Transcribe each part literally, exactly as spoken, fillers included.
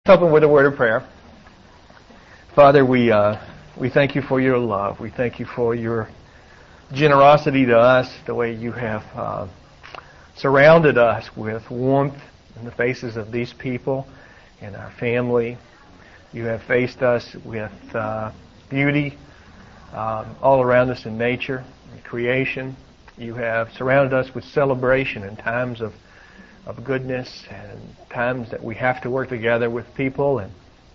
Let's open with a word of prayer. Father, we uh, we thank you for your love. We thank you for your generosity to us, the way you have uh, surrounded us with warmth in the faces of these people and our family. You have faced us with uh, beauty um, all around us in nature and creation. You have surrounded us with celebration and times of of goodness and times that we have to work together with people. And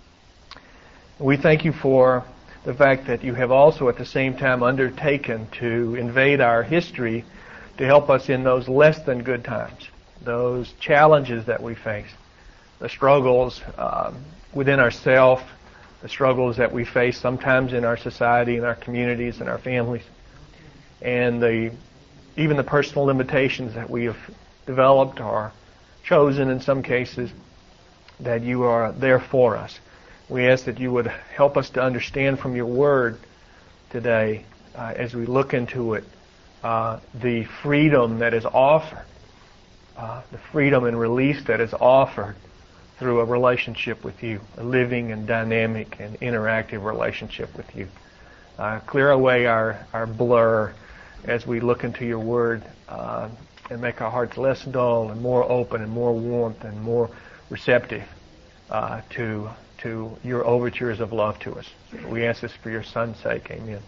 we thank you for the fact that you have also at the same time undertaken to invade our history to help us in those less than good times, those challenges that we face, the struggles um, within ourselves, the struggles that we face sometimes in our society, in our communities, in our families, and the even the personal limitations that we have developed or chosen in some cases, that you are there for us. We ask that you would help us to understand from your word today, uh, as we look into it, uh, the freedom that is offered, uh, the freedom and release that is offered through a relationship with you, a living and dynamic and interactive relationship with you. Uh, clear away our, our blur as we look into your word, uh, and make our hearts less dull and more open and more warmth and more receptive uh, to to your overtures of love to us. We ask this for your Son's sake. Amen.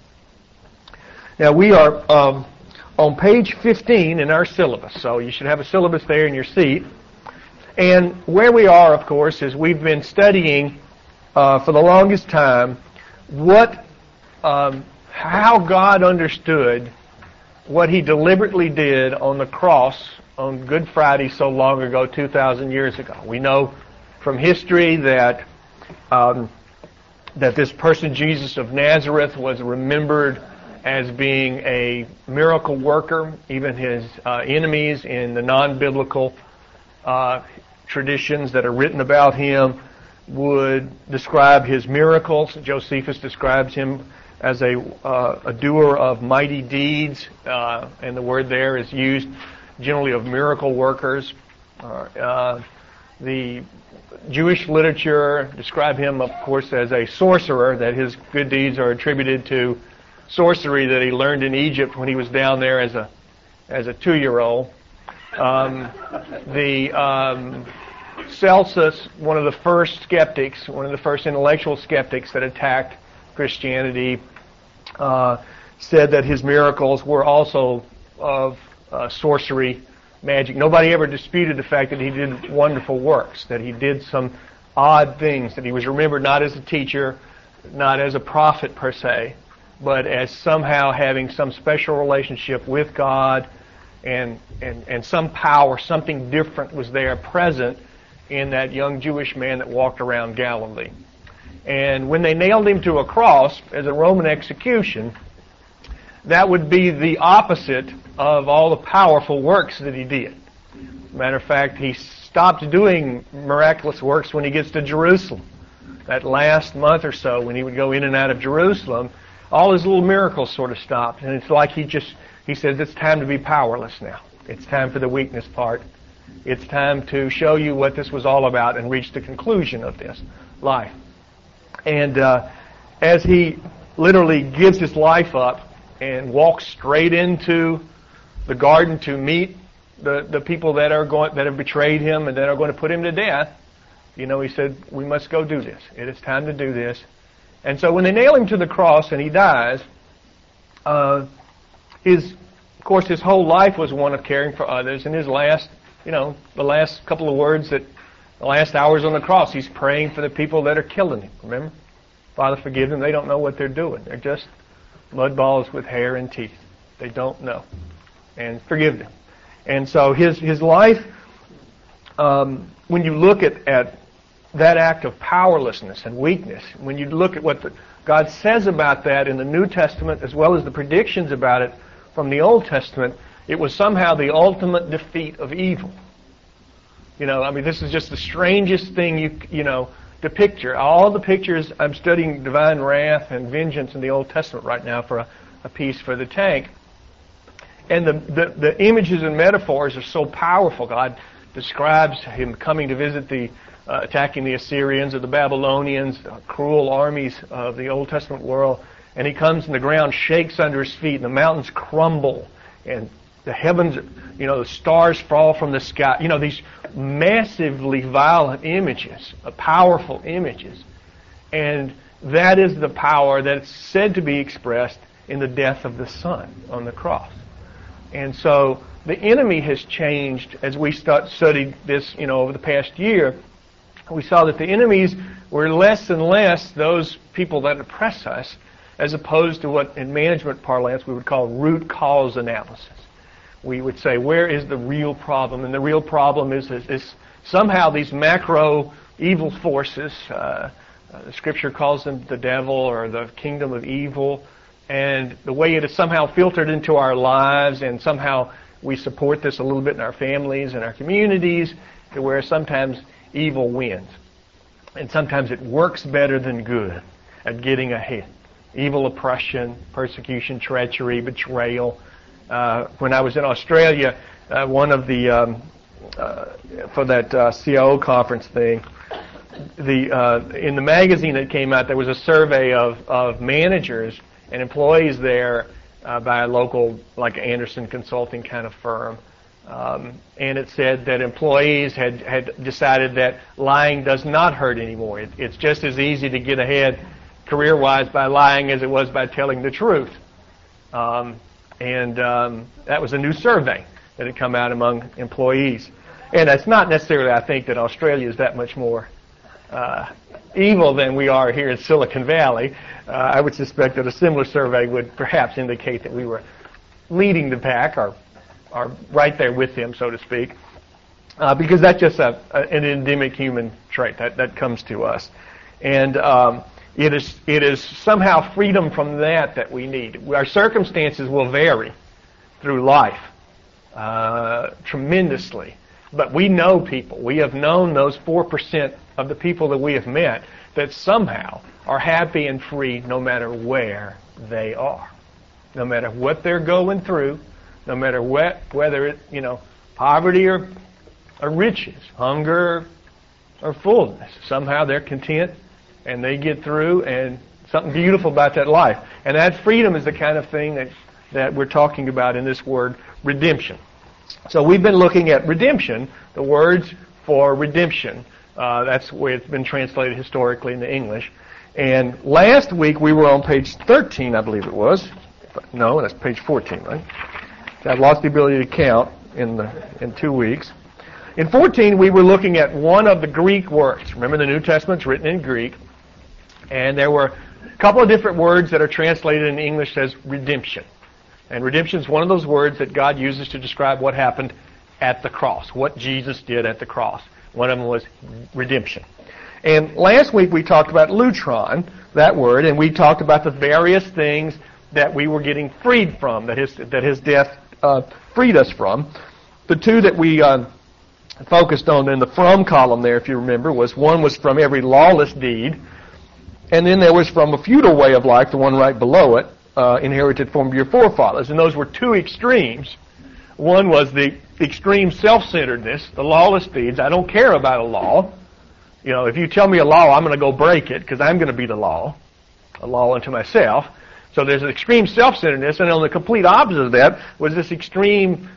Now we are um, on page fifteen in our syllabus, so you should have a syllabus there in your seat. And where we are, of course, is we've been studying uh, for the longest time what, um, how God understood what he deliberately did on the cross on Good Friday so long ago, two thousand years ago. We know from history that um, that this person, Jesus of Nazareth, was remembered as being a miracle worker. Even his uh, enemies in the non-biblical uh, traditions that are written about him would describe his miracles. Josephus describes him as a, uh, a doer of mighty deeds, uh, and the word there is used generally of miracle workers. Uh, uh, the Jewish literature describe him, of course, as a sorcerer, that his good deeds are attributed to sorcery that he learned in Egypt when he was down there as a as a two-year-old. Um, the um, Celsus, one of the first skeptics, one of the first intellectual skeptics that attacked Christianity, uh, said that his miracles were also of uh, sorcery, magic. Nobody ever disputed the fact that he did wonderful works, that he did some odd things, that he was remembered not as a teacher, not as a prophet per se, but as somehow having some special relationship with God, and and, and some power, something different was there present in that young Jewish man that walked around Galilee. And when they nailed him to a cross as a Roman execution, that would be the opposite of all the powerful works that he did. Matter of fact, he stopped doing miraculous works when he gets to Jerusalem. That last month or so, when he would go in and out of Jerusalem, all his little miracles sort of stopped. And it's like he just, he says, it's time to be powerless now. It's time for the weakness part. It's time to show you what this was all about and reach the conclusion of this life. And uh, as he literally gives his life up and walks straight into the garden to meet the, the people that are going that have betrayed him and that are going to put him to death, you know, he said, we must go do this. It is time to do this. And so when they nail him to the cross and he dies, uh, his, of course, his whole life was one of caring for others. And his last, you know, the last couple of words that the last hours on the cross, he's praying for the people that are killing him. Remember? Father, forgive them. They don't know what they're doing. They're just mud balls with hair and teeth. They don't know. And forgive them. And so his his life, um, when you look at, at that act of powerlessness and weakness, when you look at what the, God says about that in the New Testament as well as the predictions about it from the Old Testament, it was somehow the ultimate defeat of evil. You know, I mean, this is just the strangest thing you you know to picture. All the pictures, I'm studying divine wrath and vengeance in the Old Testament right now for a, a piece for the tank. And the, the, the images and metaphors are so powerful. God describes him coming to visit the uh, attacking the Assyrians or the Babylonians, uh, cruel armies of the Old Testament world. And he comes and the ground shakes under his feet and the mountains crumble and the heavens, you know, the stars fall from the sky. You know, these massively violent images, uh, powerful images. And that is the power that's said to be expressed in the death of the Son on the cross. And so the enemy has changed as we start studied this, you know, over the past year. We saw that the enemies were less and less those people that oppress us, as opposed to what in management parlance we would call root cause analysis. We would say, where is the real problem? And the real problem is, is, is somehow these macro evil forces, uh, uh, the Scripture calls them the devil or the kingdom of evil, and the way it is somehow filtered into our lives, and somehow we support this a little bit in our families and our communities, to where sometimes evil wins. And sometimes it works better than good at getting ahead. Evil oppression, persecution, treachery, betrayal. Uh, when I was in Australia, uh, one of the, um, uh, for that uh, C I O conference thing, the uh, in the magazine that came out, there was a survey of, of managers and employees there uh, by a local, like Anderson Consulting kind of firm. Um, and it said that employees had, had decided that lying does not hurt anymore. It, it's just as easy to get ahead career-wise by lying as it was by telling the truth. Um, and um, that was a new survey that had come out among employees. And it's not necessarily, I think, that Australia is that much more uh, evil than we are here in Silicon Valley. Uh, I would suspect that a similar survey would perhaps indicate that we were leading the pack, or are right there with them, so to speak, uh, because that's just a, a, an endemic human trait that, that comes to us. And um, it is it is somehow freedom from that that we need. Our circumstances will vary through life uh, tremendously, but we know people. We have known those four percent of the people that we have met that somehow are happy and free no matter where they are, no matter what they're going through, no matter what, whether it, you know, poverty or, or riches, hunger or fullness. Somehow they're content and they get through, and something beautiful about that life. And that freedom is the kind of thing that, that we're talking about in this word redemption. So we've been looking at redemption, the words for redemption. Uh, that's the way it's been translated historically into English. And last week we were on page thirteen, I believe it was. No, that's page fourteen, right? I've lost the ability to count in the in two weeks. In fourteen, we were looking at one of the Greek words. Remember, the New Testament's written in Greek, and there were a couple of different words that are translated in English as redemption. And redemption is one of those words that God uses to describe what happened at the cross, what Jesus did at the cross. One of them was redemption. And last week we talked about lutron, that word, and we talked about the various things that we were getting freed from, that his that his death uh, freed us from. The two that we uh, focused on in the from column there, if you remember, was one was from every lawless deed, and then there was from a futile way of life, the one right below it, uh, inherited from your forefathers. And those were two extremes. One was the extreme self-centeredness, the lawless deeds. I don't care about a law. You know, if you tell me a law, I'm going to go break it because I'm going to be the law, a law unto myself. So there's an extreme self-centeredness, and on the complete opposite of that was this extreme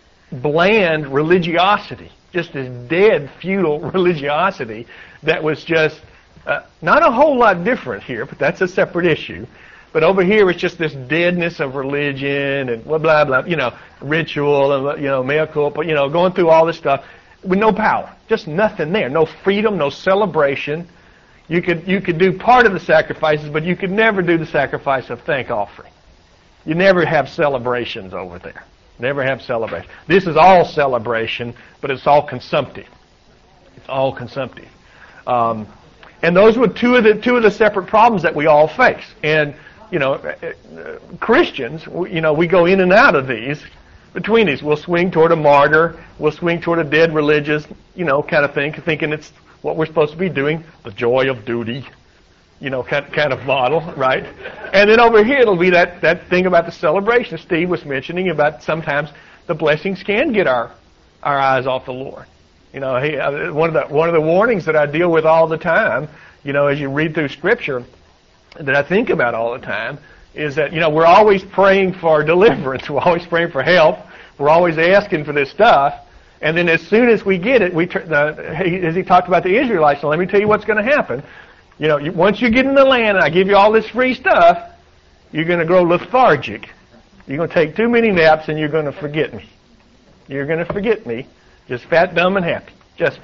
bland religiosity, just this dead, futile religiosity that was just uh, not a whole lot different here, but that's a separate issue. But over here, it's just this deadness of religion and blah, blah, blah, you know, ritual and, you know, mea culpa, you know, going through all this stuff with no power, just nothing there, no freedom, no celebration. You could you could do part of the sacrifices, but you could never do the sacrifice of thank offering. You never have celebrations over there. Never have celebration. This is all celebration, but it's all consumptive. It's all consumptive. Um, and those were two of the two of the separate problems that we all face. And you know, uh, Christians, you know, we go in and out of these. Between these, we'll swing toward a martyr. We'll swing toward a dead religious, you know, kind of thing, thinking it's what we're supposed to be doing, the joy of duty, you know, kind, kind of model, right? And then over here it'll be that, that thing about the celebration Steve was mentioning about sometimes the blessings can get our, our eyes off the Lord. You know, he, uh, one of the one of the warnings that I deal with all the time, you know, as you read through Scripture, that I think about all the time, is that, you know, we're always praying for deliverance. We're always praying for help. We're always asking for this stuff. And then as soon as we get it, we tr- the, he, as he talked about the Israelites, so let me tell you what's going to happen. You know, you, once you get in the land and I give you all this free stuff, you're going to grow lethargic. You're going to take too many naps and you're going to forget me. You're going to forget me. Just fat, dumb, and happy. Just,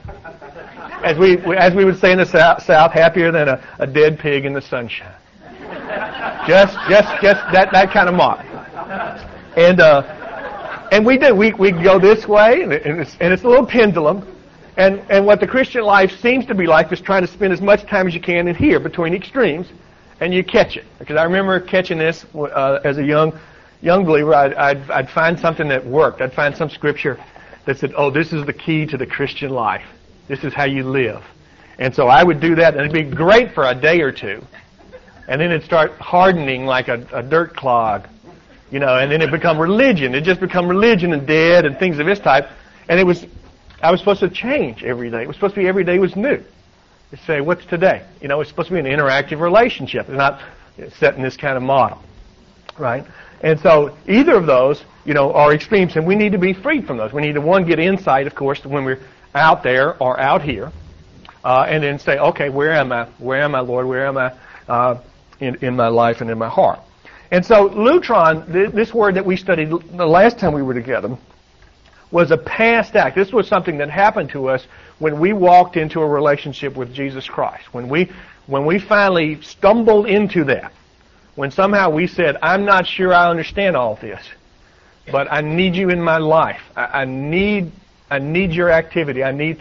as we as we would say in the South, south happier than a, a dead pig in the sunshine. Just, just, just that, that kind of model. And, uh, and we do. We, we go this way, and it's, and it's a little pendulum. And, and what the Christian life seems to be like is trying to spend as much time as you can in here, between extremes, and you catch it. Because I remember catching this, uh, as a young, young believer. I'd, I'd, I'd find something that worked. I'd find some scripture that said, oh, this is the key to the Christian life. This is how you live. And so I would do that, and it'd be great for a day or two. And then it'd start hardening like a, a dirt clog, you know, and then it'd become religion. It'd just become religion and dead and things of this type. And it was, I was supposed to change every day. It was supposed to be every day was new. You say, what's today? You know, it's supposed to be an interactive relationship. It's not set in this kind of model, right? And so either of those, you know, are extremes, and we need to be freed from those. We need to, one, get insight, of course, when we're out there or out here, uh, and then say, okay, where am I? Where am I, Lord? Where am I uh, in, in my life and in my heart? And so lutron, th- this word that we studied the last time we were together, was a past act. This was something that happened to us when we walked into a relationship with Jesus Christ. When we, when we finally stumbled into that. When somehow we said, I'm not sure I understand all this, but I need you in my life. I, I need, I need your activity. I need,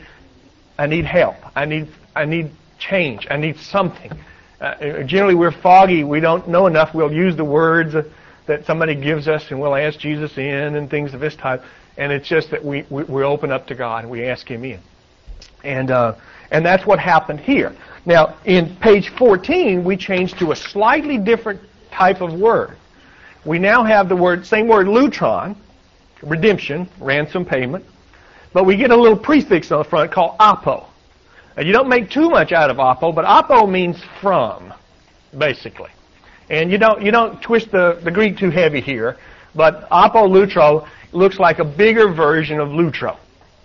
I need help. I need, I need change. I need something. Uh, generally, we're foggy. We don't know enough. We'll use the words uh, that somebody gives us, and we'll ask Jesus in and things of this type. And it's just that we, we, we open up to God and we ask Him in. And, uh, and that's what happened here. Now, in page fourteen, we changed to a slightly different type of word. We now have the word, same word, lutron, redemption, ransom payment, but we get a little prefix on the front called apo. Now, you don't make too much out of apo, but apo means from, basically. And you don't you don't twist the, the Greek too heavy here, but apolutro looks like a bigger version of lutro.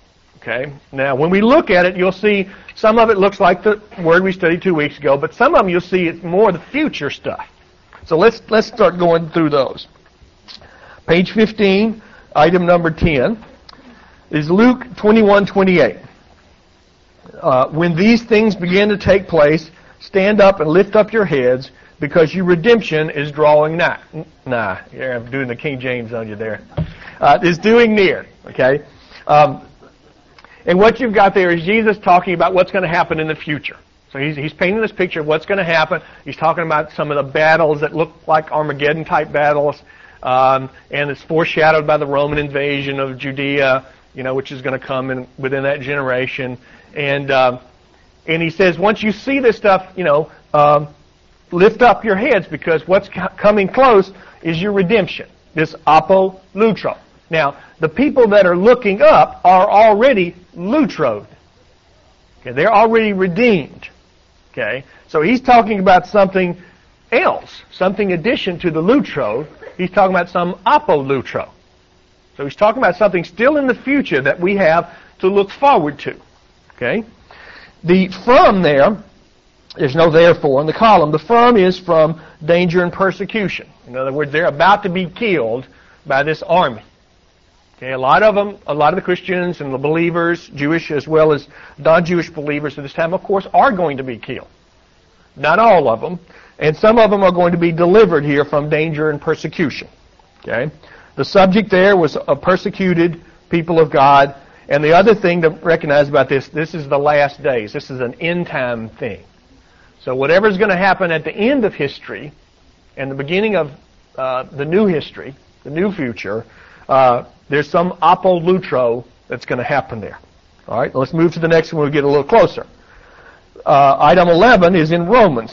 Okay? Now, when we look at it, you'll see some of it looks like the word we studied two weeks ago, but some of them you'll see it's more the future stuff. So let's let's start going through those. Page fifteen, item number ten, is Luke twenty-one twenty-eight. Uh, when these things begin to take place, stand up and lift up your heads, because your redemption is drawing nigh. Nah, yeah, I'm doing the King James on you there. Uh, is doing near. Okay. Um, And what you've got there is Jesus talking about what's going to happen in the future. So he's, he's painting this picture of what's going to happen. He's talking about some of the battles that look like Armageddon-type battles. Um, and it's foreshadowed by the Roman invasion of Judea, you know, which is going to come in within that generation. And um, and he says, once you see this stuff, you know, um, lift up your heads, because what's co- coming close is your redemption, this apolutro. Now, the people that are looking up are already lutroed. Okay, they're already redeemed. Okay, so he's talking about something else, something addition to the lutro. He's talking about some apolutro. So he's talking about something still in the future that we have to look forward to. Okay, the from there, there's no therefore in the column. The from is from danger and persecution. In other words, they're about to be killed by this army. Okay, a lot of them, a lot of the Christians and the believers, Jewish as well as non-Jewish believers at this time, of course, are going to be killed. Not all of them. And some of them are going to be delivered here from danger and persecution. Okay, the subject there was a persecuted people of God. And the other thing to recognize about this, this is the last days. This is an end time thing. So whatever's going to happen at the end of history and the beginning of uh, the new history, the new future, uh, there's some apolutro that's going to happen there. All right, let's move to the next one. We'll get a little closer. Uh, item eleven is in Romans.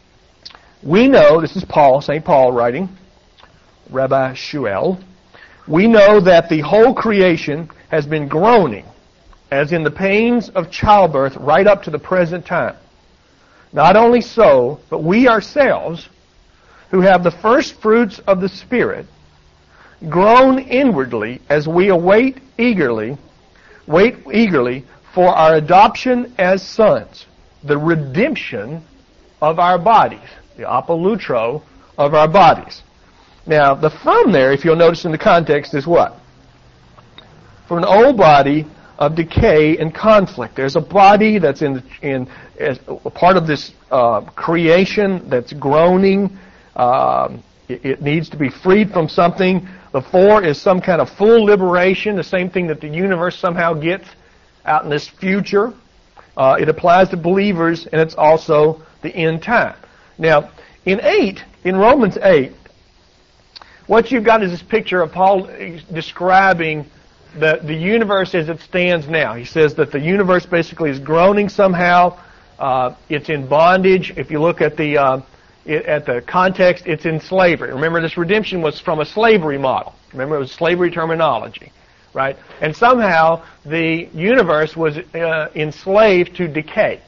We know, this is Paul, Saint Paul writing, Rabbi Shuel. We know that the whole creation has been groaning as in the pains of childbirth right up to the present time. Not only so, but we ourselves, who have the first fruits of the Spirit, groan inwardly as we await eagerly, wait eagerly for our adoption as sons, the redemption of our bodies, the apolutro of our bodies. Now, the from there, if you'll notice in the context, is what? For an old body of decay and conflict. There's a body that's in in as a part of this uh, creation that's groaning. Um, it, it needs to be freed from something. The for is some kind of full liberation, the same thing that the universe somehow gets out in this future. Uh, it applies to believers, and it's also the end time. Now, in eight, in Romans eight, what you've got is this picture of Paul describing the, the universe as it stands now. He says that the universe basically is groaning somehow. Uh, it's in bondage. If you look at the uh, it, at the context, it's in slavery. Remember, this redemption was from a slavery model. Remember, it was slavery terminology, right? And somehow the universe was uh, enslaved to decay.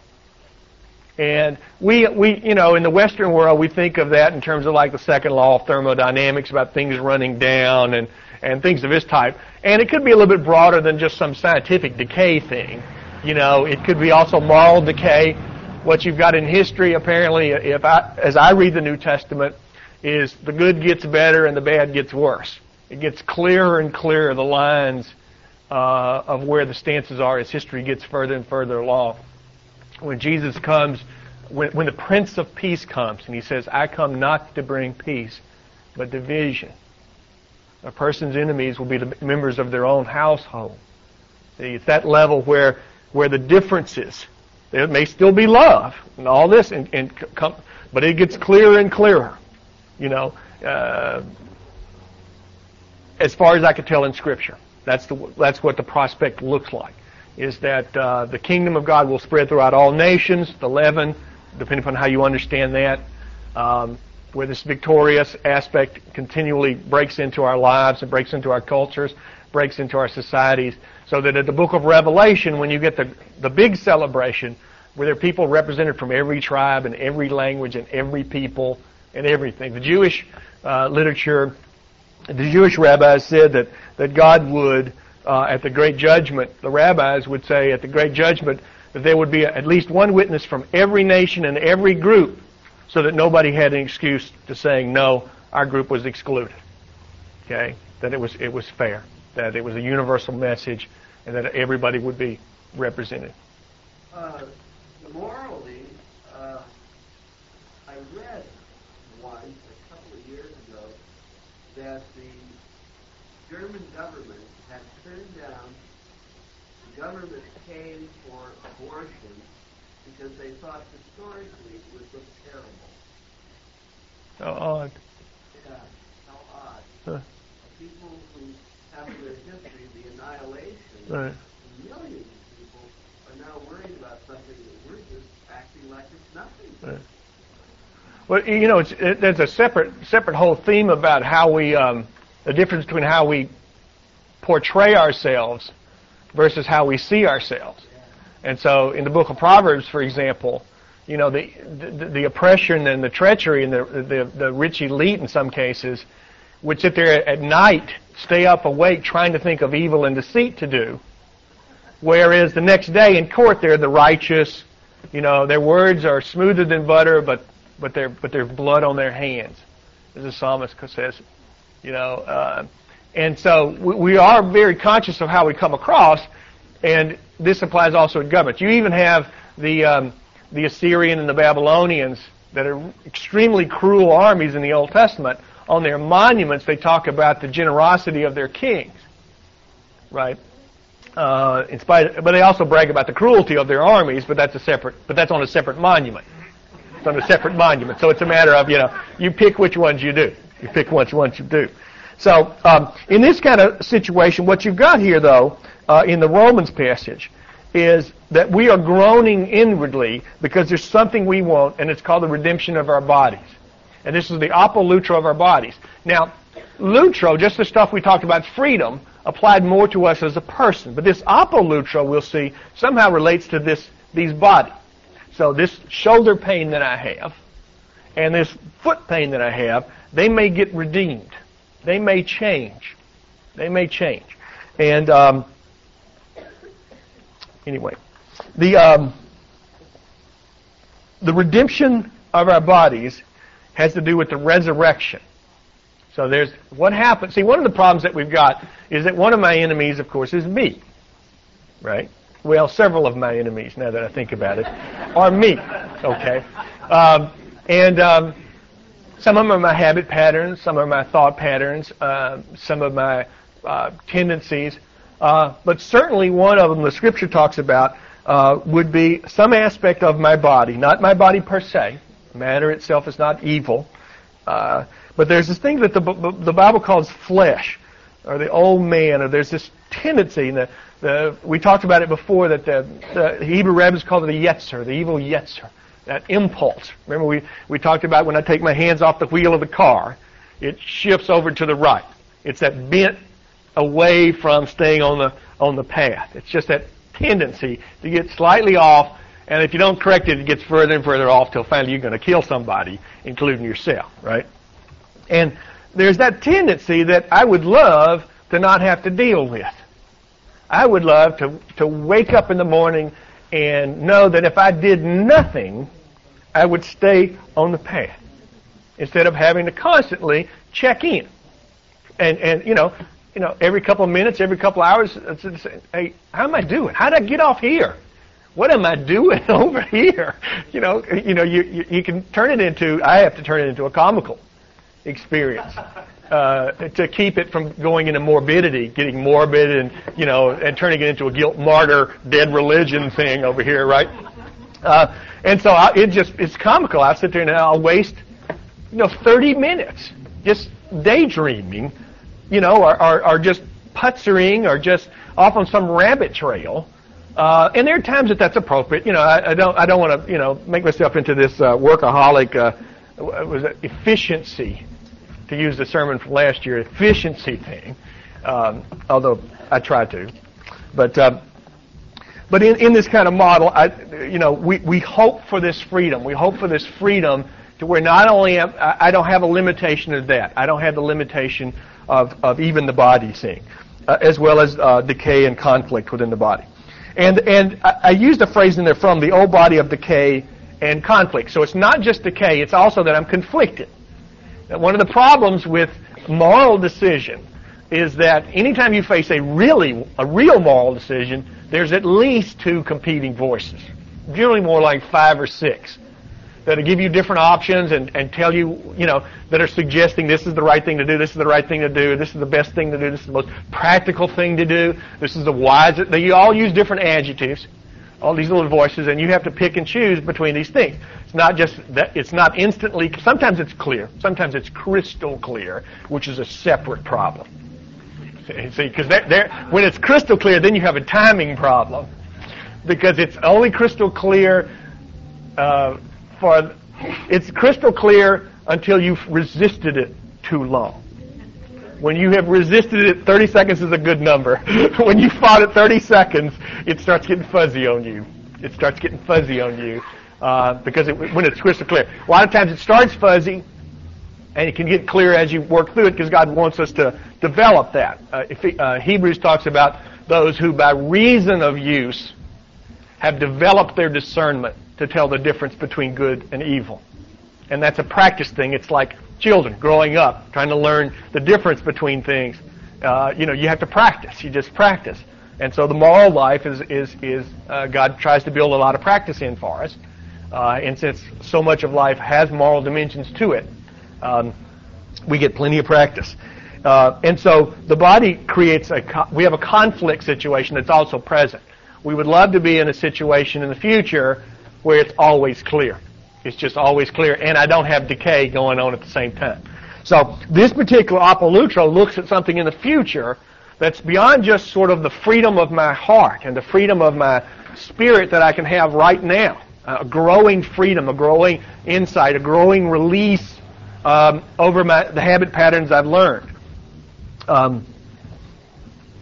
And we, we, you know, in the Western world, we think of that in terms of like the second law of thermodynamics, about things running down and, and things of this type. And it could be a little bit broader than just some scientific decay thing. You know, it could be also moral decay. What you've got in history, apparently, if I, as I read the New Testament, is the good gets better and the bad gets worse. It gets clearer and clearer, the lines uh, of where the stances are as history gets further and further along. When Jesus comes, when, when the Prince of Peace comes, and he says, I come not to bring peace, but division. A person's enemies will be the members of their own household. See, it's that level where where the differences, there may still be love and all this, and, and come, but it gets clearer and clearer. You know, uh, as far as I could tell in Scripture, that's the that's what the prospect looks like. Is that uh, the kingdom of God will spread throughout all nations, the leaven, depending upon how you understand that, um, where this victorious aspect continually breaks into our lives and breaks into our cultures, breaks into our societies, so that at the book of Revelation, when you get the, the big celebration, where there are people represented from every tribe and every language and every people and everything. The Jewish uh, literature, the Jewish rabbis said that, that God would... Uh, at the Great Judgment, the rabbis would say at the Great Judgment that there would be at least one witness from every nation and every group, so that nobody had an excuse to saying, no, our group was excluded. Okay? That it was it was fair, that it was a universal message, and that everybody would be represented. Uh, morally, uh, I read once, a couple of years ago, that the German government had turned down the government paying for abortion because they thought historically it would look terrible. How odd. Yeah, how odd. Huh. People who have in their history the annihilation, Right. millions of people are now worried about something that we're just acting like it's nothing. Right. Well, you know, it's, it, there's a separate separate whole theme about how we, um, the difference between how we portray ourselves versus how we see ourselves. And so in the book of Proverbs, for example, you know, the the, the oppression and the treachery and the, the the rich elite in some cases would sit there at night, stay up awake trying to think of evil and deceit to do, whereas the next day in court they're the righteous, you know, their words are smoother than butter, but but they're but there's blood on their hands, as the psalmist says, you know. Uh, And so we are very conscious of how we come across, and this applies also to government. You even have the um, the Assyrian and the Babylonians that are extremely cruel armies in the Old Testament. On their monuments, they talk about the generosity of their kings, right? Uh, in spite, of, but they also brag about the cruelty of their armies. But that's a separate. But that's on a separate monument. It's on a separate monument. So it's a matter of, you know, you pick which ones you do. You pick which ones you do. So, um, in this kind of situation, what you've got here, though, uh, in the Romans passage, is that we are groaning inwardly because there's something we want, and it's called the redemption of our bodies. And this is the apolutro of our bodies. Now, lutro, just the stuff we talked about, freedom, applied more to us as a person. But this apolutra, we'll see, somehow relates to this these bodies. So this shoulder pain that I have and this foot pain that I have, they may get redeemed. They may change. They may change. And um, anyway, the um, the redemption of our bodies has to do with the resurrection. So there's what happens. See, one of the problems that we've got is that one of my enemies, of course, is me. Right? Well, several of my enemies, now that I think about it, are me. Okay? Um, and um, some of them are my habit patterns, some are my thought patterns, uh, some of my uh, tendencies. Uh, but certainly one of them, the Scripture talks about, uh, would be some aspect of my body, not my body per se. Matter itself is not evil. Uh, but there's this thing that the, the Bible calls flesh, or the old man, or there's this tendency. And the, the, we talked about it before, that the, the Hebrew rabbis call it the yetzer, the evil yetzer, that impulse. Remember we, we talked about when I take my hands off the wheel of the car, it shifts over to the right. It's that bent away from staying on the on the path. It's just that tendency to get slightly off, and if you don't correct it, it gets further and further off till finally you're going to kill somebody, including yourself, right? And there's that tendency that I would love to not have to deal with. I would love to, to wake up in the morning and know that if I did nothing, I would stay on the path instead of having to constantly check in. And, and you know, you know, every couple of minutes, every couple of hours, it's, it's, hey, how am I doing? How did I get off here? What am I doing over here? You know, you know, you, you, you can turn it into, I have to turn it into a comical experience uh, to keep it from going into morbidity, getting morbid and, you know, and turning it into a guilt martyr, dead religion thing over here, right? Uh, and so I, it just, it's comical. I sit there and I'll waste, you know, thirty minutes just daydreaming, you know, or, or, or just putzering or just off on some rabbit trail. Uh, and there are times that that's appropriate. You know, I, I don't, I don't want to, you know, make myself into this uh, workaholic, uh, was it efficiency, to use the sermon from last year, efficiency thing. Um, although I try to, but uh, but in, in this kind of model, I, you know, we, we hope for this freedom. We hope for this freedom to where not only am, I, I don't have a limitation of that. I don't have the limitation of of even the body thing, uh, as well as uh, decay and conflict within the body. And and I, I used a phrase in there from the old body of decay and conflict. So it's not just decay, it's also that I'm conflicted. Now, one of the problems with moral decision is that anytime you face a really, a real moral decision, there's at least two competing voices. Generally more like five or six that'll give you different options and, and tell you, you know, that are suggesting this is the right thing to do, this is the right thing to do, this is the best thing to do, this is the most practical thing to do, this is the wise, they all use different adjectives, all these little voices, and you have to pick and choose between these things. It's not just that, it's not instantly, sometimes it's clear, sometimes it's crystal clear, which is a separate problem. See, because they're, they're, when it's crystal clear, then you have a timing problem. Because it's only crystal clear uh, for, it's crystal clear until you've resisted it too long. When you have resisted it, thirty seconds is a good number. When you fought it thirty seconds, it starts getting fuzzy on you. It starts getting fuzzy on you uh, because it, when it's crystal clear. A lot of times it starts fuzzy, and it can get clear as you work through it because God wants us to develop that. Uh, if, uh, Hebrews talks about those who by reason of use have developed their discernment to tell the difference between good and evil. And that's a practice thing. It's like children growing up, trying to learn the difference between things. Uh, you know, you have to practice. You just practice. And so the moral life is, is, is uh, God tries to build a lot of practice in for us. Uh, and since so much of life has moral dimensions to it, um, we get plenty of practice. Uh, and so the body creates a, co- we have a conflict situation that's also present. We would love to be in a situation in the future where it's always clear. It's just always clear, and I don't have decay going on at the same time. So this particular apolutra looks at something in the future that's beyond just sort of the freedom of my heart and the freedom of my spirit that I can have right now. A growing freedom, a growing insight, a growing release um, over my, the habit patterns I've learned. Um,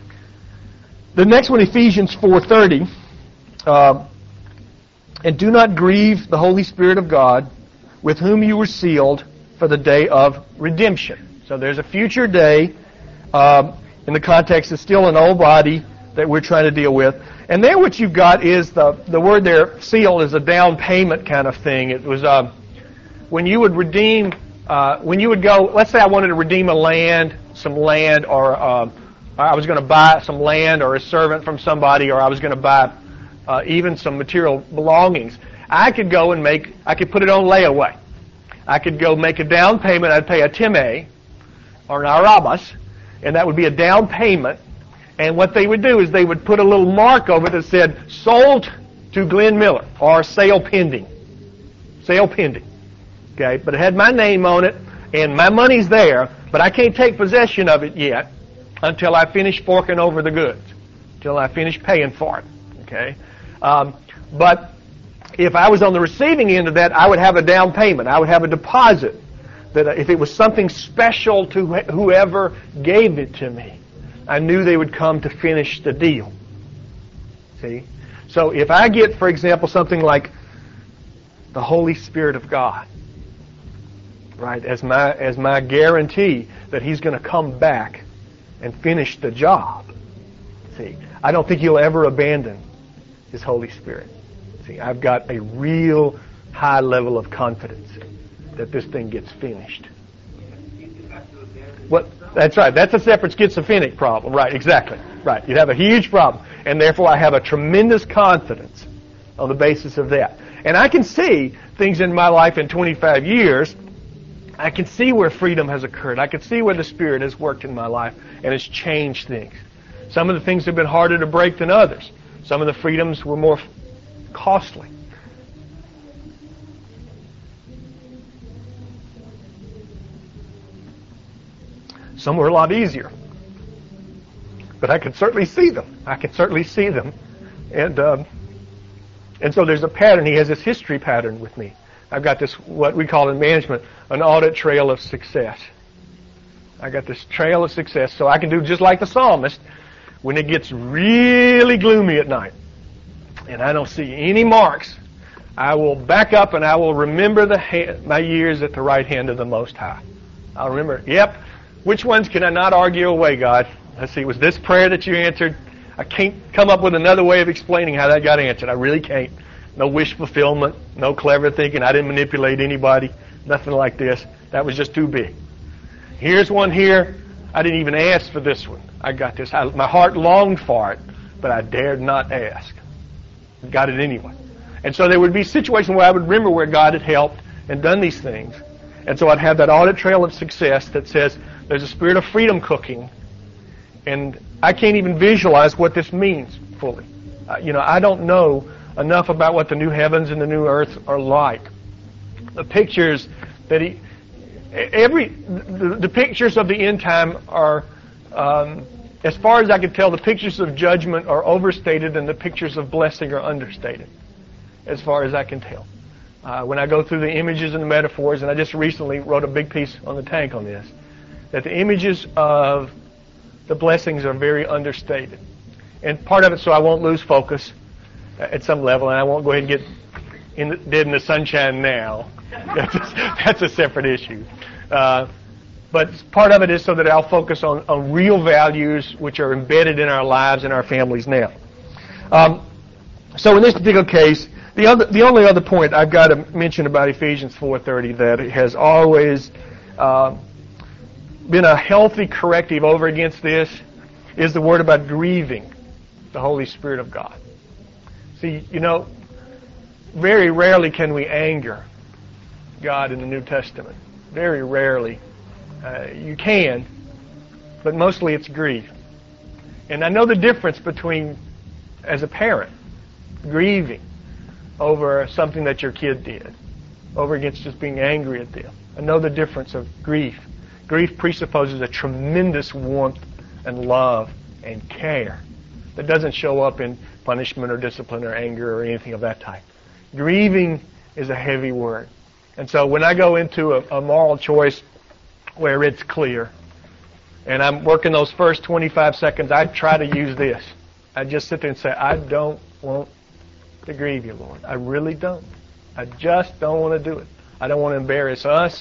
The next one, Ephesians four thirty. Uh, and do not grieve the Holy Spirit of God, with whom you were sealed for the day of redemption. So there's a future day. Um, in the context, it's still an old body that we're trying to deal with. And there what you've got is the, the word there, sealed, is a down payment kind of thing. It was uh, when you would redeem, uh, when you would go, let's say I wanted to redeem a land, some land, or uh, I was going to buy some land or a servant from somebody, or I was going to buy uh, even some material belongings. I could go and make, I could put it on layaway. I could go make a down payment. I'd pay a time or an arabas, and that would be a down payment. And what they would do is they would put a little mark over it that said, sold to Glenn Miller, or sale pending. Sale pending. Okay, but it had my name on it, and my money's there, but I can't take possession of it yet until I finish forking over the goods, until I finish paying for it. Okay, um, but if I was on the receiving end of that, I would have a down payment. I would have a deposit that if it was something special to whoever gave it to me, I knew they would come to finish the deal. See? So if I get, for example, something like the Holy Spirit of God, right, as my as my guarantee that He's going to come back and finish the job. See, I don't think He'll ever abandon His Holy Spirit. See, I've got a real high level of confidence that this thing gets finished. What? That's right. That's a separate schizophrenic problem. Right, exactly. Right. You'd have a huge problem. And therefore I have a tremendous confidence on the basis of that. And I can see things in my life in twenty-five years. I can see where freedom has occurred. I can see where the Spirit has worked in my life and has changed things. Some of the things have been harder to break than others. Some of the freedoms were more costly. Some were a lot easier. But I can certainly see them. I can certainly see them. And um, and so there's a pattern. He has this history pattern with me. I've got this, what we call in management, an audit trail of success. I got this trail of success, so I can do just like the psalmist when it gets really gloomy at night and I don't see any marks. I will back up and I will remember the ha- my years at the right hand of the Most High. I'll remember, yep, which ones can I not argue away, God? Let's see, was this prayer that you answered? I can't come up with another way of explaining how that got answered. I really can't. No wish fulfillment, no clever thinking. I didn't manipulate anybody, nothing like this. That was just too big. Here's one here. I didn't even ask for this one. I got this. I, my heart longed for it, but I dared not ask. Got it anyway. And so there would be situations where I would remember where God had helped and done these things. And so I'd have that audit trail of success that says there's a spirit of freedom cooking. And I can't even visualize what this means fully. Uh, you know, I don't know enough about what the new heavens and the new earth are like. The pictures that he, every, the, the pictures of the end time are, um, as far as I can tell, the pictures of judgment are overstated and the pictures of blessing are understated, as far as I can tell. Uh, when I go through the images and the metaphors, and I just recently wrote a big piece on the tank on this, that the images of the blessings are very understated. And part of it so I won't lose focus at some level, and I won't go ahead and get in the, dead in the sunshine now. That's a, that's a separate issue. Uh, but part of it is so that I'll focus on, on real values which are embedded in our lives and our families now. Um, so in this particular case, the other, the only other point I've got to mention about Ephesians four thirty that has always uh, been a healthy corrective over against this is the word about grieving the Holy Spirit of God. See, you know, very rarely can we anger God in the New Testament. Very rarely. Uh, you can, but mostly it's grief. And I know the difference between, as a parent, grieving over something that your kid did, over against just being angry at them. I know the difference of grief. Grief presupposes a tremendous warmth and love and care that doesn't show up in punishment or discipline or anger or anything of that type. Grieving is a heavy word. And so when I go into a, a moral choice where it's clear, and I'm working those first twenty-five seconds, I try to use this. I just sit there and say, I don't want to grieve you, Lord. I really don't. I just don't want to do it. I don't want to embarrass us.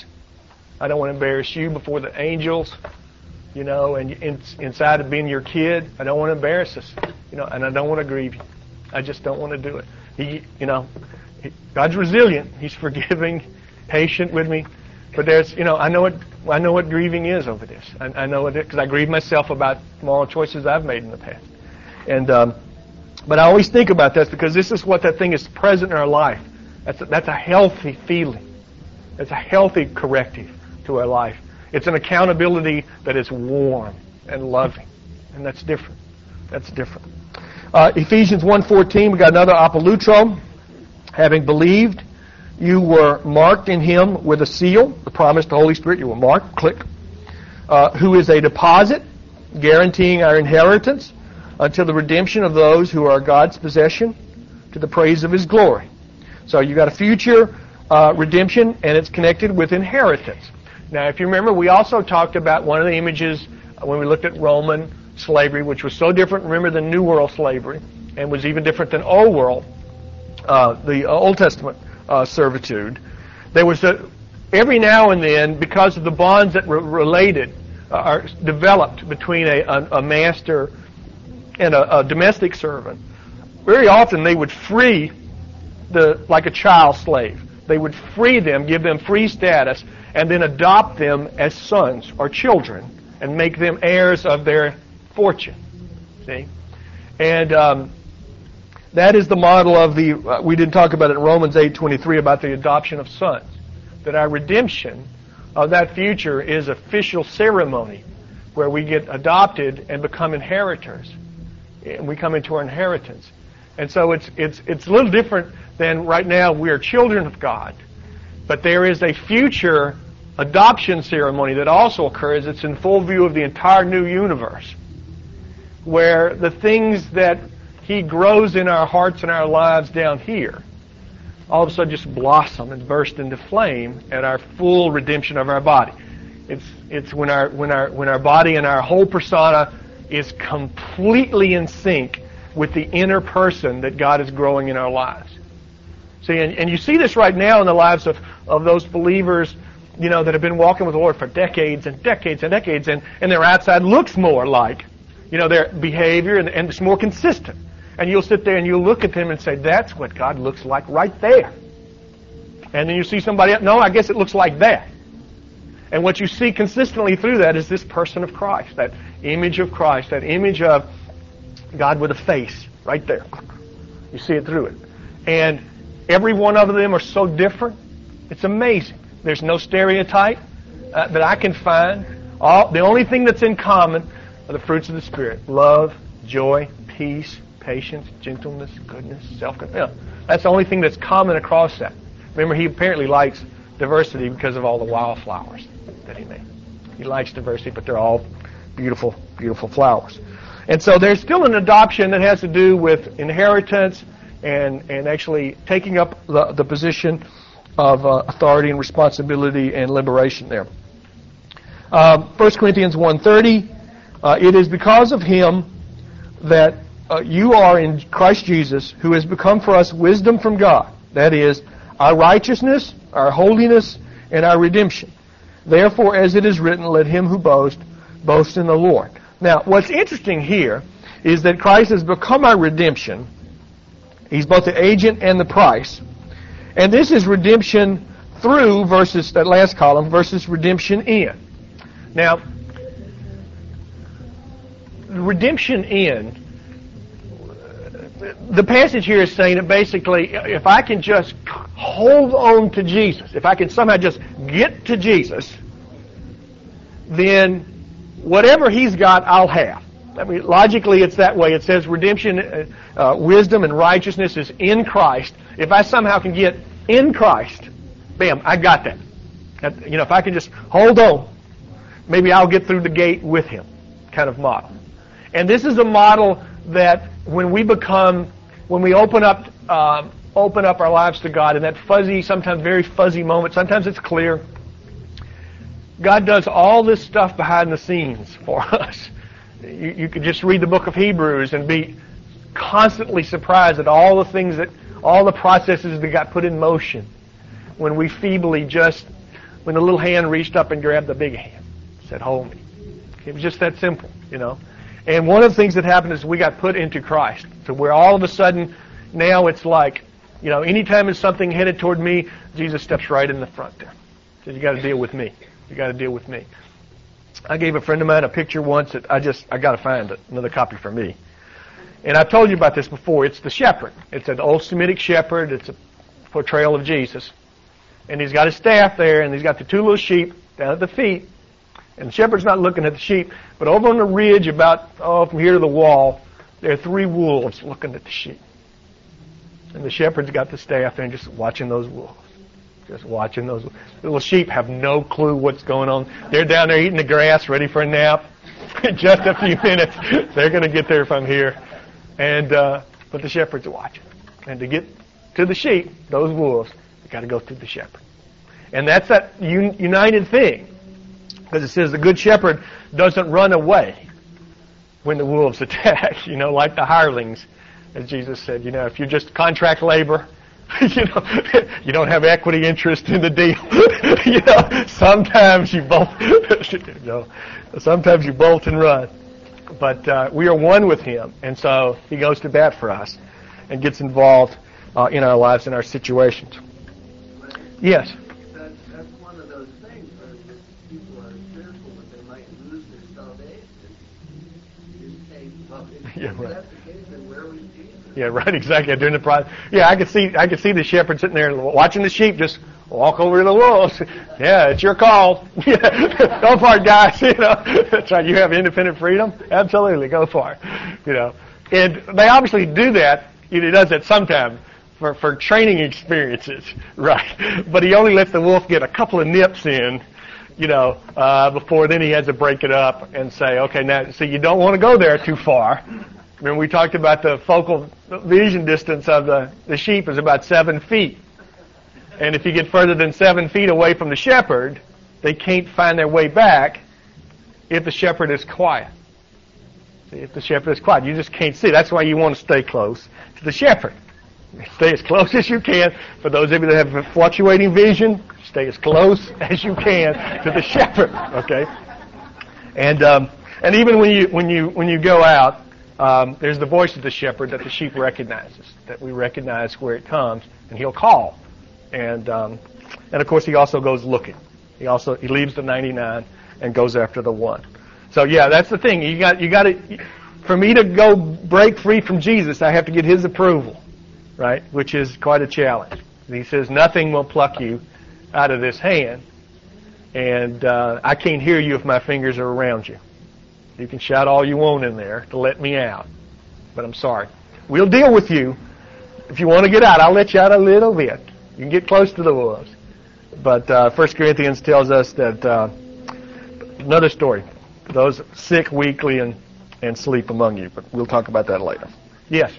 I don't want to embarrass you before the angels, you know, and in, inside of being your kid. I don't want to embarrass us, you know, and I don't want to grieve you. I just don't want to do it. He, you know, he, God's resilient. He's forgiving, patient with me. But there's, you know, I know what I know what grieving is over this. I, I know it because I grieve myself about moral choices I've made in the past. And um, but I always think about this because this is what that thing is present in our life. That's a, that's a healthy feeling. It's a healthy corrective to our life. It's an accountability that is warm and loving, and that's different. That's different. Uh, Ephesians one fourteen, we got another apolutro. Having believed, you were marked in Him with a seal, the promise of the Holy Spirit. You were marked, click, uh, who is a deposit guaranteeing our inheritance until the redemption of those who are God's possession to the praise of His glory. So you got a future uh, redemption, and it's connected with inheritance. Now, if you remember, we also talked about one of the images when we looked at Roman slavery, which was so different, remember, than New World slavery, and was even different than Old World, uh, the Old Testament uh, servitude. There was a, every now and then, because of the bonds that were related, uh, are developed between a, a, a master and a, a domestic servant. Very often they would free the, like a child slave. They would free them, give them free status, and then adopt them as sons or children and make them heirs of their fortune. See? And um, that is the model of the, uh, we didn't talk about it in Romans eight twenty-three about the adoption of sons. That our redemption of that future is official ceremony where we get adopted and become inheritors. And we come into our inheritance. And so it's it's it's a little different than right now we are children of God. But there is a future adoption ceremony that also occurs. It's in full view of the entire new universe, where the things that He grows in our hearts and our lives down here all of a sudden just blossom and burst into flame at our full redemption of our body. It's it's when our when our when our body and our whole persona is completely in sync with the inner person that God is growing in our lives. See, and, and you see this right now in the lives of, of those believers, you know, that have been walking with the Lord for decades and decades and decades, and, and their outside looks more like, you know, their behavior, and, and it's more consistent. And you'll sit there and you'll look at them and say, that's what God looks like right there. And then you see somebody else, no, I guess it looks like that. And what you see consistently through that is this person of Christ, that image of Christ, that image of God with a face right there. You see it through it. And every one of them are so different. It's amazing. There's no stereotype uh, that I can find. All, the only thing that's in common are the fruits of the Spirit. Love, joy, peace, patience, gentleness, goodness, self-control. That's the only thing that's common across that. Remember, He apparently likes diversity because of all the wildflowers that He made. He likes diversity, but they're all beautiful, beautiful flowers. And so there's still an adoption that has to do with inheritance and, and actually taking up the, the position of uh, authority and responsibility and liberation there. Um, First Corinthians one thirty, uh, it is because of Him that uh, you are in Christ Jesus, who has become for us wisdom from God. That is, our righteousness, our holiness, and our redemption. Therefore, as it is written, let him who boasts, boast in the Lord. Now, what's interesting here is that Christ has become our redemption. He's both the agent and the price. And this is redemption through versus, that last column, versus redemption in. Now, redemption in, the passage here is saying that basically, if I can just hold on to Jesus, if I can somehow just get to Jesus, then whatever He's got, I'll have. I mean, logically, it's that way. It says redemption, uh, uh, wisdom, and righteousness is in Christ. If I somehow can get in Christ, bam, I got that. that. You know, if I can just hold on, maybe I'll get through the gate with Him, kind of model. And this is a model that when we become, when we open up, um, open up our lives to God in that fuzzy, sometimes very fuzzy moment, sometimes it's clear. God does all this stuff behind the scenes for us. You, you could just read the book of Hebrews and be constantly surprised at all the things that, all the processes that got put in motion when we feebly just, when the little hand reached up and grabbed the big hand, said, hold me. It was just that simple, you know. And one of the things that happened is we got put into Christ, to where all of a sudden now it's like, you know, anytime there's something headed toward me, Jesus steps right in the front there. Says, you got to deal with me. You got to deal with me. I gave a friend of mine a picture once that I just, I got to find it, another copy for me. And I've told you about this before. It's the shepherd. It's an old Semitic shepherd. It's a portrayal of Jesus. And he's got his staff there, and he's got the two little sheep down at the feet. And the shepherd's not looking at the sheep, but over on the ridge about, oh, from here to the wall, there are three wolves looking at the sheep. And the shepherd's got the staff there and just watching those wolves. Just watching those. The little sheep have no clue what's going on. They're down there eating the grass, ready for a nap. In just a few minutes, they're going to get there from here. And uh, but the shepherd's watching. And to get to the sheep, those wolves, you got to go through the shepherd. And that's that un- united thing. Because it says the good shepherd doesn't run away when the wolves attack, you know, like the hirelings, as Jesus said. You know, if you're just contract labor, you know, you don't have equity interest in the deal. You know, sometimes you bolt, you know, sometimes you bolt and run. But uh, we are one with Him, and so He goes to bat for us and gets involved uh, in our lives and our situations. Yes. That, that's one of those things where if people are fearful that they might lose their salvation. You say, well, if Yeah, right. that's the case, then where was Jesus? Yeah, right, exactly. During the process. Yeah, I could see I could see the shepherd sitting there watching the sheep just walk over to the wolves. Yeah, it's your call. Yeah, go for it, guys. You know, that's right. You have independent freedom. Absolutely, go for it. You know, and they obviously do that. He does that sometimes for for training experiences, right? But he only lets the wolf get a couple of nips in, you know, uh, before then he has to break it up and say, okay, now, see, you don't want to go there too far. Remember, we talked about the focal vision distance of the, the sheep is about seven feet. And if you get further than seven feet away from the shepherd, they can't find their way back if the shepherd is quiet. See, if the shepherd is quiet, you just can't see. That's why you want to stay close to the shepherd. Stay as close as you can. For those of you that have fluctuating vision, stay as close as you can to the shepherd. Okay, and um, and even when you when you when you go out, um, there's the voice of the shepherd that the sheep recognizes. That we recognize where it comes, and he'll call. And um, and of course he also goes looking. He also he leaves the ninety-nine and goes after the one. So yeah, that's the thing. You got you got to for me to go break free from Jesus, I have to get His approval, right? Which is quite a challenge. He says nothing will pluck you out of this hand, and uh, I can't hear you if my fingers are around you. You can shout all you want in there to let me out, but I'm sorry. We'll deal with you. If you want to get out, I'll let you out a little bit. You can get close to the wolves. But uh, First Corinthians tells us that, uh, another story, those sick, weakly, and, and sleep among you. But we'll talk about that later. Yes?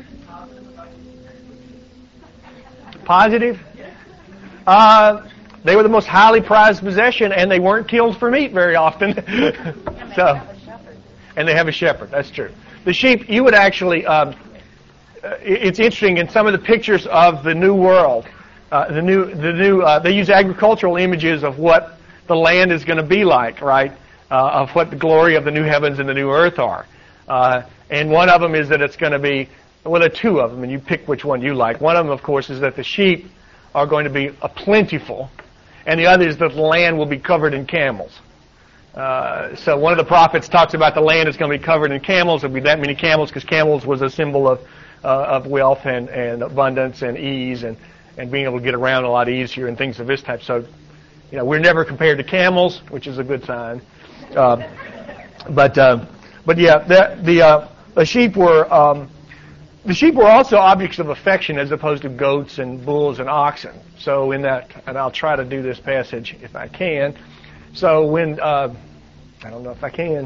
Positive? Uh, they were the most highly prized possession, and they weren't killed for meat very often. So, and they have a shepherd. That's true. The sheep, you would actually, um, it's interesting in some of the pictures of the New World. Uh, the new, the new, uh, they use agricultural images of what the land is going to be like, right? Uh, of what the glory of the new heavens and the new earth are. Uh, and one of them is that it's going to be, well, there are two of them, and you pick which one you like. One of them, of course, is that the sheep are going to be a plentiful, and the other is that the land will be covered in camels. Uh, so one of the prophets talks about the land is going to be covered in camels. There'll be that many camels because camels was a symbol of uh, of wealth and, and abundance and ease and and being able to get around a lot easier and things of this type. So, you know, we're never compared to camels, which is a good sign. Uh, but, uh, but yeah, the the, uh, the sheep were um, the sheep were also objects of affection as opposed to goats and bulls and oxen. So in that, and I'll try to do this passage if I can. So when uh, I don't know if I can.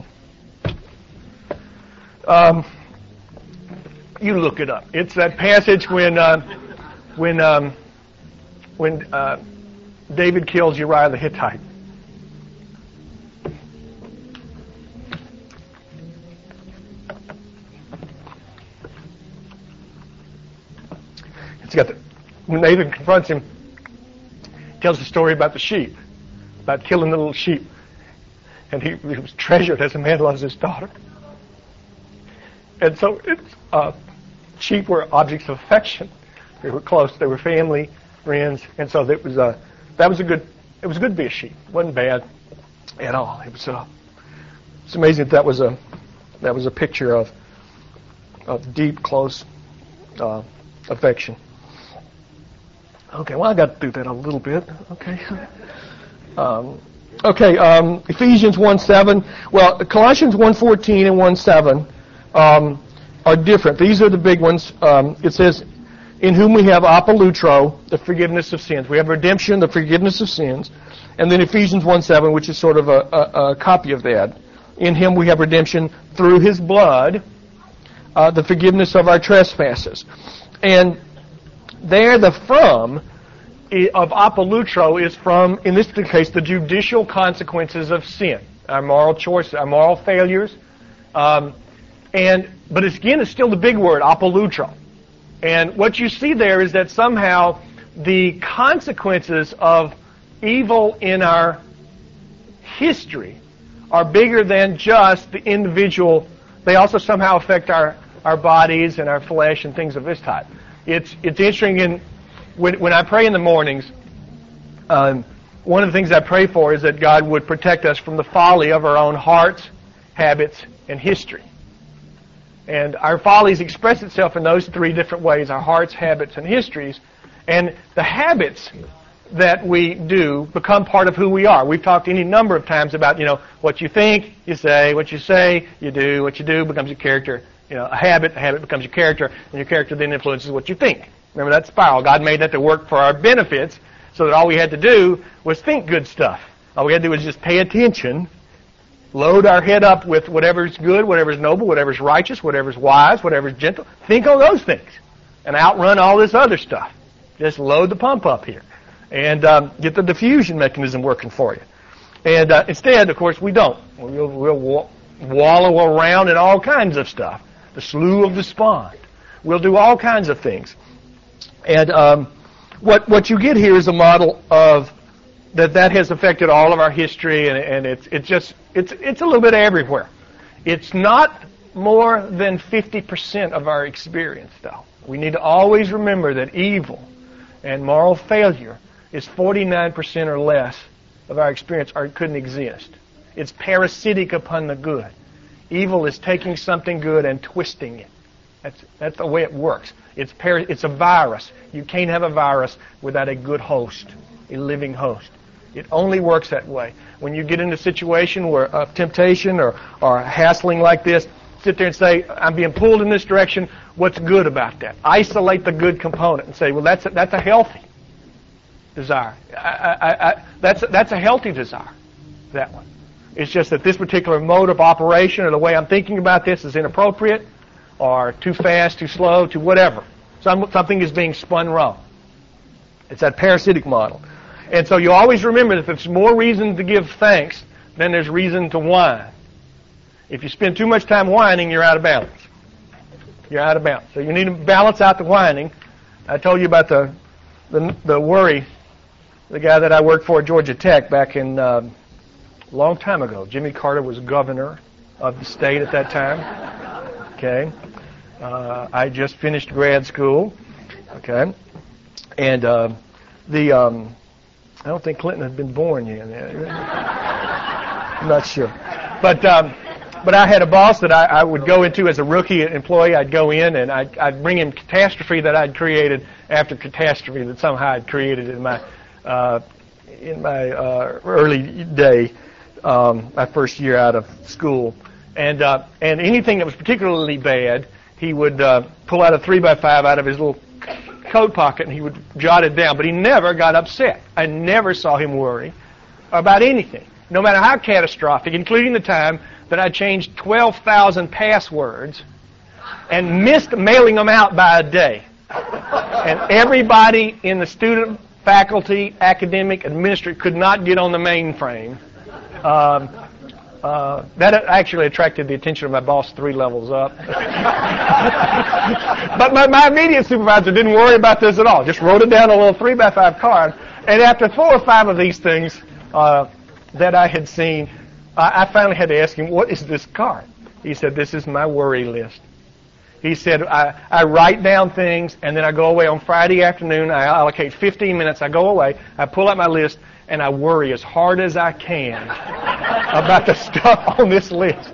Um, you look it up. It's that passage when. Uh, When um, when uh, David kills Uriah the Hittite. got the, when Nathan confronts him, he tells the story about the sheep, about killing the little sheep. And he, he was treasured as a man loves his daughter. And so it's, uh, sheep were objects of affection. They were close. They were family, friends. And so it was a, that was a good, it was good to be a sheep. It wasn't bad at all. It was, uh, it's amazing that that was a, that was a picture of, of deep, close, uh, affection. Okay, well, I got to do that a little bit. Okay. Um, okay, um, Ephesians one seven. Well, Colossians one fourteen and one seven um, are different. These are the big ones. Um, it says, in whom we have apolutro, the forgiveness of sins. We have redemption, the forgiveness of sins. And then Ephesians one seven, which is sort of a, a, a copy of that. In him we have redemption through his blood, uh, the forgiveness of our trespasses. And there, the from of apolutro is from, in this case, the judicial consequences of sin, our moral choices, our moral failures. Um, and but it's, again, it's still the big word, apolutro. And what you see there is that somehow the consequences of evil in our history are bigger than just the individual. They also somehow affect our, our bodies and our flesh and things of this type. It's it's interesting in when when I pray in the mornings, um, one of the things I pray for is that God would protect us from the folly of our own hearts, habits, and history. And our follies express itself in those three different ways: our hearts, habits, and histories. And the habits that we do become part of who we are. We've talked any number of times about, you know, what you think, you say, what you say, you do, what you do becomes your character. You know, a habit, a habit becomes your character, and your character then influences what you think. Remember that spiral. God made that to work for our benefits, so that all we had to do was think good stuff. All we had to do was just pay attention, load our head up with whatever's good, whatever's noble, whatever's righteous, whatever's wise, whatever's gentle. Think on those things, and outrun all this other stuff. Just load the pump up here, and um, get the diffusion mechanism working for you. And uh, instead, of course, we don't. We'll, we'll wa- wallow around in all kinds of stuff. The slough of despond. We'll do all kinds of things. And um, what what you get here is a model of that that has affected all of our history, and, and it's it's just it's it's a little bit everywhere. It's not more than fifty percent of our experience, though. We need to always remember that evil and moral failure is forty-nine percent or less of our experience, or it couldn't exist. It's parasitic upon the good. Evil is taking something good and twisting it. That's that's the way it works. It's par- it's a virus. You can't have a virus without a good host, a living host. It only works that way. When you get in a situation where of temptation or, or hassling like this, sit there and say, I'm being pulled in this direction. What's good about that? Isolate the good component and say, well, that's a, that's a healthy desire. I, I, I, that's that's a healthy desire. That one. It's just that this particular mode of operation or the way I'm thinking about this is inappropriate or too fast, too slow, too whatever. Some, something is being spun wrong. It's that parasitic model. And so you always remember that if there's more reason to give thanks than there's reason to whine. If you spend too much time whining, you're out of balance. You're out of balance. So you need to balance out the whining. I told you about the the, the worry, the guy that I worked for at Georgia Tech back in... Uh, A long time ago. Jimmy Carter was governor of the state at that time. Okay. Uh, I just finished grad school. Okay. And uh, the, um, I don't think Clinton had been born yet. I'm not sure. But um, but I had a boss that I, I would go into as a rookie employee. I'd go in and I'd, I'd bring him catastrophe that I'd created after catastrophe that somehow I'd created in my, uh, in my uh, early day. Um, my first year out of school, and uh, and anything that was particularly bad, he would uh, pull out a three by five out of his little coat pocket and he would jot it down. But he never got upset. I never saw him worry about anything, no matter how catastrophic, including the time that I changed twelve thousand passwords and missed mailing them out by a day. And everybody in the student, faculty, academic, administrator could not get on the mainframe. Um, Uh, that actually attracted the attention of my boss three levels up. But my, my immediate supervisor didn't worry about this at all. Just wrote it down on a little three by five card. And after four or five of these things uh, that I had seen, I, I finally had to ask him, what is this card? He said, this is my worry list. He said, I, I write down things, and then I go away on Friday afternoon. I allocate fifteen minutes. I go away. I pull out my list, and I worry as hard as I can about the stuff on this list.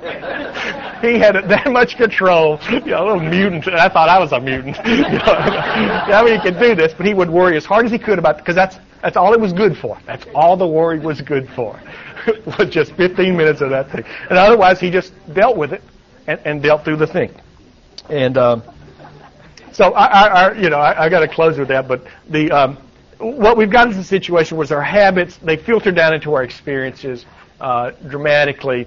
He had that much control. You know, a little mutant. I thought I was a mutant. You know, I mean, he could do this, but he would worry as hard as he could about it, because that's that's all it was good for. That's all the worry was good for. Was just fifteen minutes of that thing. And otherwise, he just dealt with it and, and dealt through the thing. And um, so, I, I, I, you know, I, I got to close with that. But the um, what we've got is a situation where our habits, they filter down into our experiences uh, dramatically,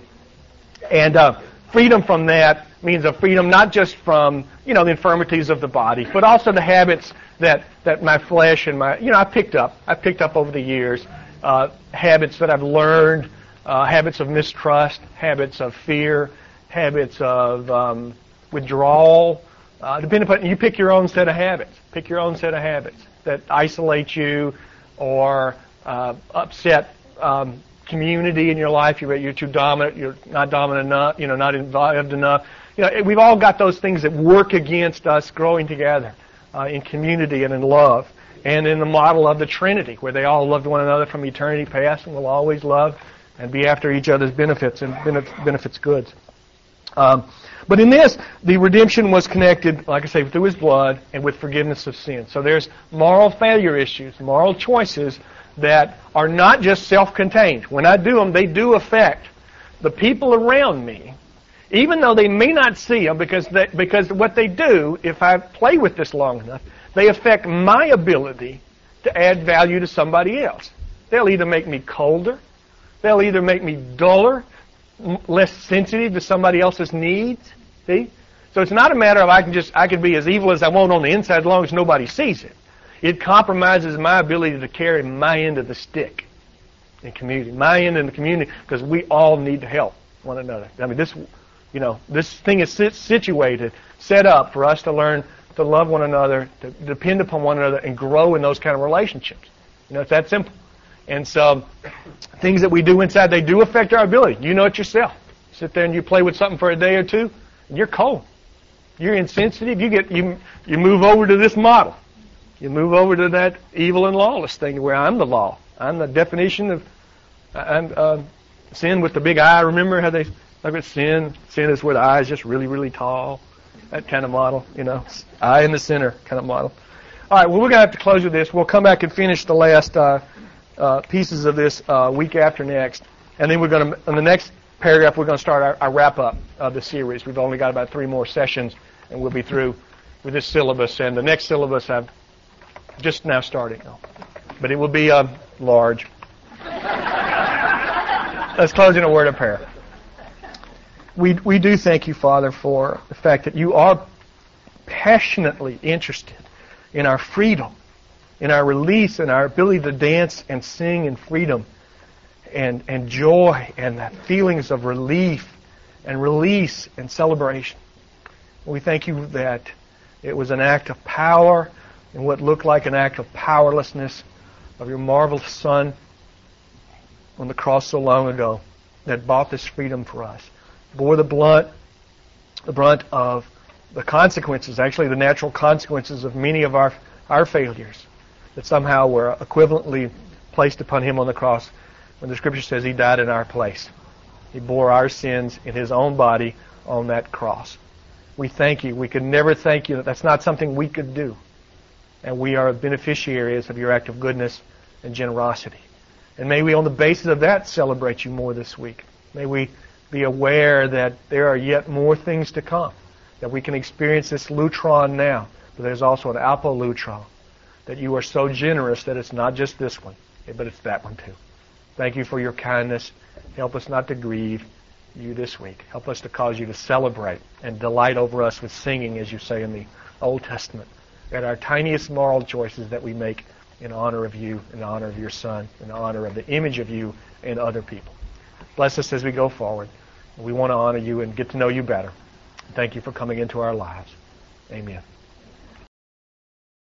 and uh, freedom from that means a freedom not just from, you know, the infirmities of the body, but also the habits that that my flesh and my, you know, I picked up. I picked up over the years uh, habits that I've learned, uh, habits of mistrust, habits of fear, habits of um, withdrawal. Uh, depending upon, you pick your own set of habits. Pick your own set of habits that isolate you or uh, upset um, community in your life. You're you're too dominant. You're not dominant enough. You know, not involved enough. You know, we've all got those things that work against us growing together uh, in community and in love, and in the model of the Trinity, where they all loved one another from eternity past and will always love and be after each other's benefits and benefits goods. Um, but in this, the redemption was connected, like I say, through His blood and with forgiveness of sin. So there's moral failure issues, moral choices that are not just self-contained. When I do them, they do affect the people around me, even though they may not see them, because they, because what they do, if I play with this long enough, they affect my ability to add value to somebody else. They'll either make me colder, they'll either make me duller, less sensitive to somebody else's needs. See? So it's not a matter of I can just I can be as evil as I want on the inside as long as nobody sees it. It compromises my ability to carry my end of the stick in community, my end in the community, because we all need to help one another. I mean, this, you know, this thing is situated, set up for us to learn to love one another, to depend upon one another, and grow in those kind of relationships. You know, it's that simple. And so, things that we do inside, they do affect our ability. You know it yourself. Sit there and you play with something for a day or two, and you're cold. You're insensitive. You get you you move over to this model. You move over to that evil and lawless thing where I'm the law. I'm the definition of I'm, uh, sin with the big I. Remember how they look at sin? Sin is where the I is just really, really tall. That kind of model, you know, I in the center kind of model. All right, well, we're going to have to close with this. We'll come back and finish the last uh, uh, pieces of this uh, week after next. And then we're going to, in the next paragraph, we're going to start our, our wrap-up of the series. We've only got about three more sessions, and we'll be through with this syllabus. And the next syllabus I've just now starting. But it will be uh, large. Let's close in a word of prayer. We we do thank you, Father, for the fact that you are passionately interested in our freedom, in our release, and our ability to dance and sing in freedom and, and joy and feelings of relief and release and celebration. We thank you that it was an act of power and what looked like an act of powerlessness of your marvelous Son on the cross so long ago that bought this freedom for us. Bore the blunt, the brunt of the consequences, actually the natural consequences of many of our, our failures that somehow were equivalently placed upon Him on the cross when the Scripture says He died in our place. He bore our sins in His own body on that cross. We thank you. We could never thank you. That's not something we could do. And we are beneficiaries of your act of goodness and generosity. And may we, on the basis of that, celebrate you more this week. May we be aware that there are yet more things to come, that we can experience this lutron now, but there's also an apolutron, that you are so generous that it's not just this one, but it's that one too. Thank you for your kindness. Help us not to grieve you this week. Help us to cause you to celebrate and delight over us with singing, as you say in the Old Testament, at our tiniest moral choices that we make in honor of you, in honor of your Son, in honor of the image of you in other people. Bless us as we go forward. We want to honor you and get to know you better. Thank you for coming into our lives. Amen.